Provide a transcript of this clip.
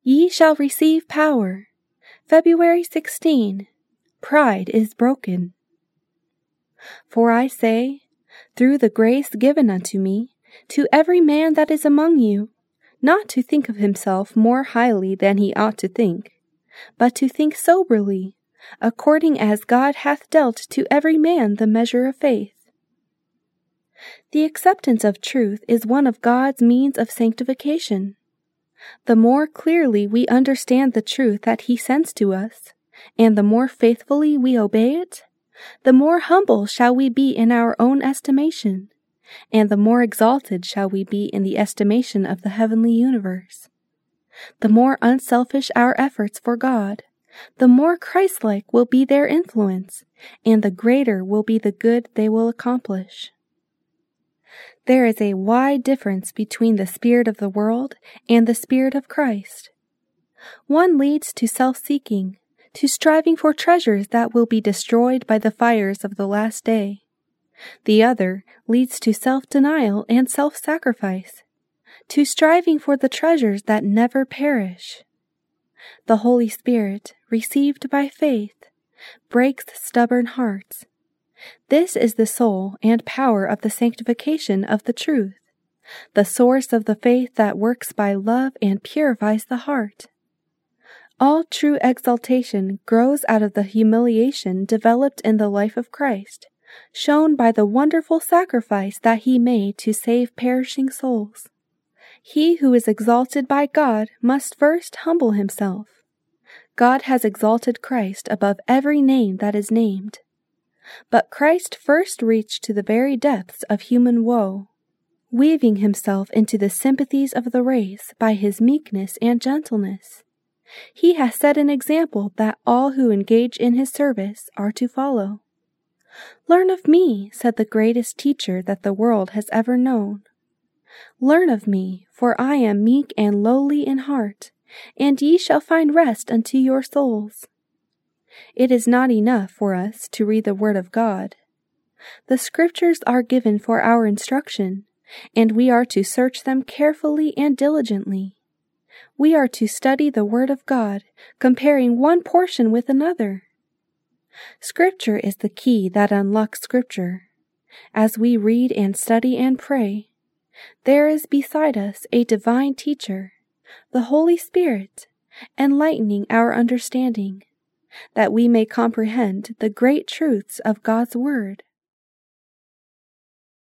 Ye shall receive power. February 16. Pride is broken. For I say, through the grace given unto me, to every man that is among you, not to think of himself more highly than he ought to think, but to think soberly, according as God hath dealt to every man the measure of faith. The acceptance of truth is one of God's means of sanctification. The more clearly we understand the truth that He sends to us, and the more faithfully we obey it, the more humble shall we be in our own estimation, and the more exalted shall we be in the estimation of the heavenly universe. The more unselfish our efforts for God, the more Christ-like will be their influence, and the greater will be the good they will accomplish. There is a wide difference between the spirit of the world and the spirit of Christ. One leads to self-seeking, to striving for treasures that will be destroyed by the fires of the last day. The other leads to self-denial and self-sacrifice, to striving for the treasures that never perish. The Holy Spirit, received by faith, breaks stubborn hearts. This is the soul and power of the sanctification of the truth, the source of the faith that works by love and purifies the heart. All true exaltation grows out of the humiliation developed in the life of Christ, shown by the wonderful sacrifice that He made to save perishing souls. He who is exalted by God must first humble himself. God has exalted Christ above every name that is named. But Christ first reached to the very depths of human woe, weaving Himself into the sympathies of the race by His meekness and gentleness. He has set an example that all who engage in His service are to follow. "Learn of me," said the greatest teacher that the world has ever known. "Learn of me, for I am meek and lowly in heart, and ye shall find rest unto your souls." It is not enough for us to read the Word of God. The Scriptures are given for our instruction, and we are to search them carefully and diligently. We are to study the Word of God, comparing one portion with another. Scripture is the key that unlocks Scripture. As we read and study and pray, there is beside us a divine teacher, the Holy Spirit, enlightening our understanding, that we may comprehend the great truths of God's Word.